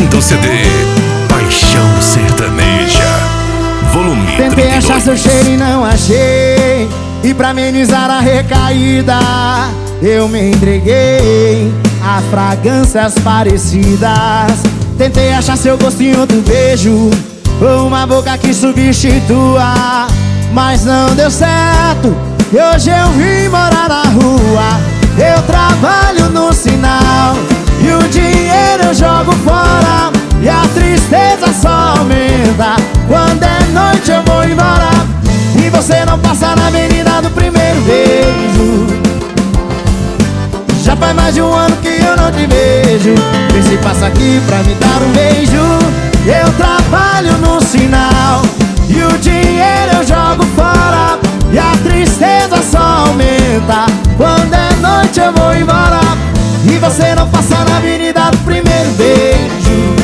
quinto CD, Paixão Sertaneja, volume 32. Tentei achar seu cheiro e não achei, e pra amenizar a recaída eu me entreguei a fragrâncias parecidas. Tentei achar seu gosto em outro beijo, ou uma boca que substitua, mas não deu certo, e hoje eu vim morar na rua. Eu trabalho no sinal, e o dinheiro eu jogo fora, e a tristeza só aumenta. Quando é noite eu vou embora, e você não passa na avenida do primeiro beijo. Já faz mais de um ano que eu não te vejo, vê se passa aqui pra me dar um beijo. Eu trabalho no sinal, e o dinheiro eu jogo fora, e a tristeza só aumenta. Quando é noite eu vou embora, e você não passa na avenida do primeiro beijo.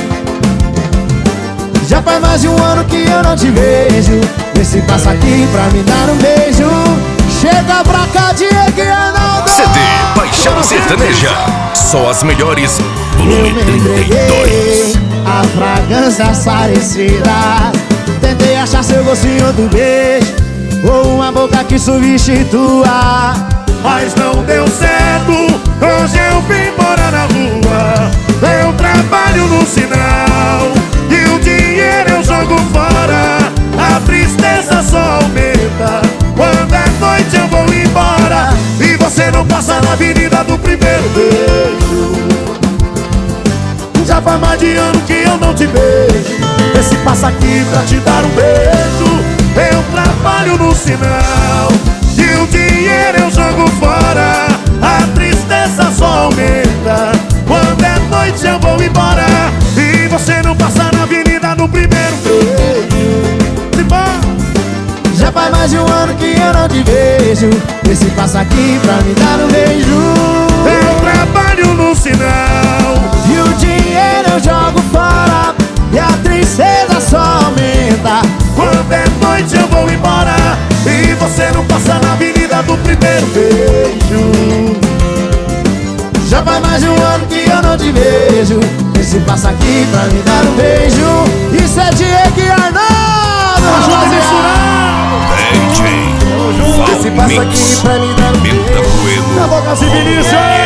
Já faz mais de um ano que eu não te vejo, vê se passa aqui pra me dar um beijo. Chega pra cá, Diego e Arnaldo. CD Paixão Sertaneja, só as melhores, volume 32. A fragrâncias parecidas. Tentei achar seu gostinho do beijo, ou uma boca que substitua, mas não deu certo, hoje eu vim morar na rua. Eu trabalho no sinal, e o dinheiro eu jogo fora, a tristeza só aumenta. Quando é noite eu vou embora, e você não passa na avenida do primeiro beijo. Já faz mais de ano que eu não te vejo, vê se passa aqui pra te dar um beijo. Eu trabalho no sinal, e o dinheiro eu jogo fora, a tristeza só aumenta. Quando é noite eu vou embora, e você não passa na avenida no primeiro beijo. Já faz mais de um ano que eu não te vejo, vê se passa aqui pra me dar um beijo. Eu trabalho no sinal, e o dinheiro eu jogo fora, e a tristeza só aumenta. quando é noite eu vou embora, e você não passa na avenida do primeiro beijo. Já faz mais de um ano que eu não te vejo, vê se passa aqui pra me dar um beijo. Isso é Diego e Arnaldo. Ajuda a misturar. DJ Vê se passa aqui pra me dar um beijo. Pimenta Bueno, Na boca se Vinícius.